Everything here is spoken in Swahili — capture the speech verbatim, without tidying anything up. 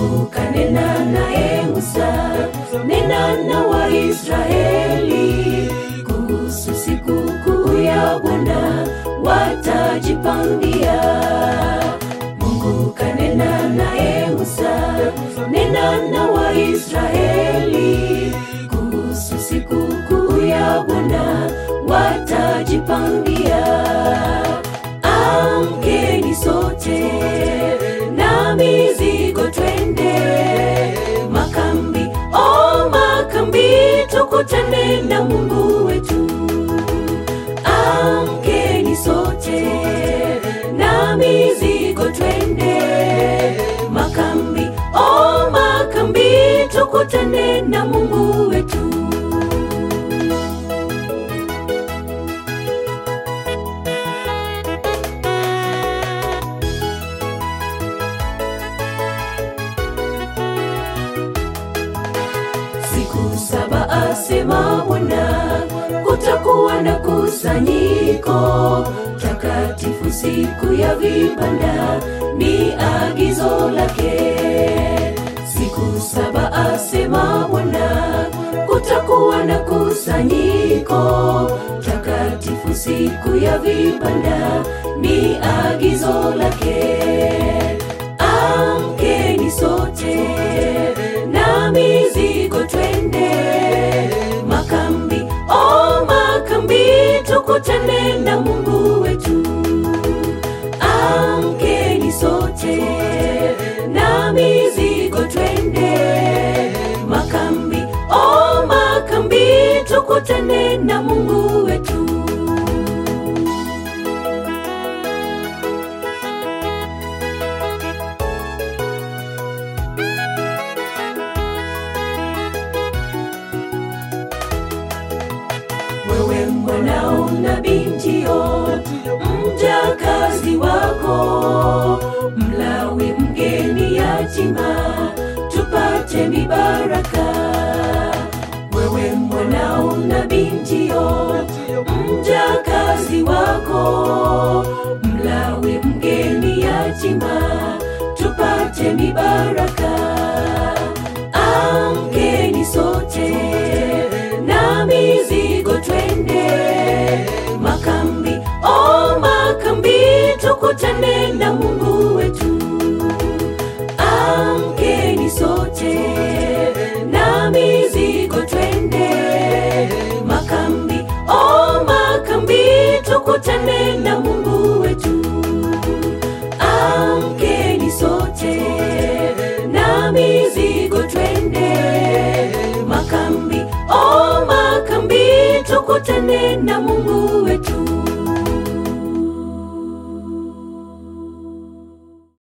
Mungu kanena naye Musa, nena na Waisraeli kuhusu siku kuu ya Bwana watajipangia. Mungu kanena naye Musa, nena na Waisraeli kuhusu siku kuu ya Bwana watajipangia. Amkeni sote na mizigo twende makambi, oh makambi, tukutane na Mungu wetu. Amkeni sote na mizigo twende makambi, oh makambi, tukutane na Mungu wetu. Siku saba asema Bwana, kutakuwa na kusanyiko takatifu siku ya vibanda, ni agizo lake. Siku saba asema Bwana, kutakuwa na kusanyiko takatifu siku ya vibanda, ni agizo lake. Amkeni sote na mizigo twende makambi, oh makambi, tukutane na Mungu wetu. Amkeni sote na mizigo twende makambi, oh makambi, tukutane na Mungu wetu. Wewe mwanao na bintio, mjakazi wako, Mlawi mgeni yatima, tupate mibaraka. Wewe mwanao na bintio, mjakazi wako, Mlawi mgeni yatima, tupate mibaraka. Amkeni sote na mizigo twende makambi, oh makambi, tukutane na Mungu wetu. Amkeni sote na mizigo twende makambi, oh makambi, tukutane na Mungu wetu. Amkeni sote na mizigo twende makambi, oh makambi, tukutane na Mungu.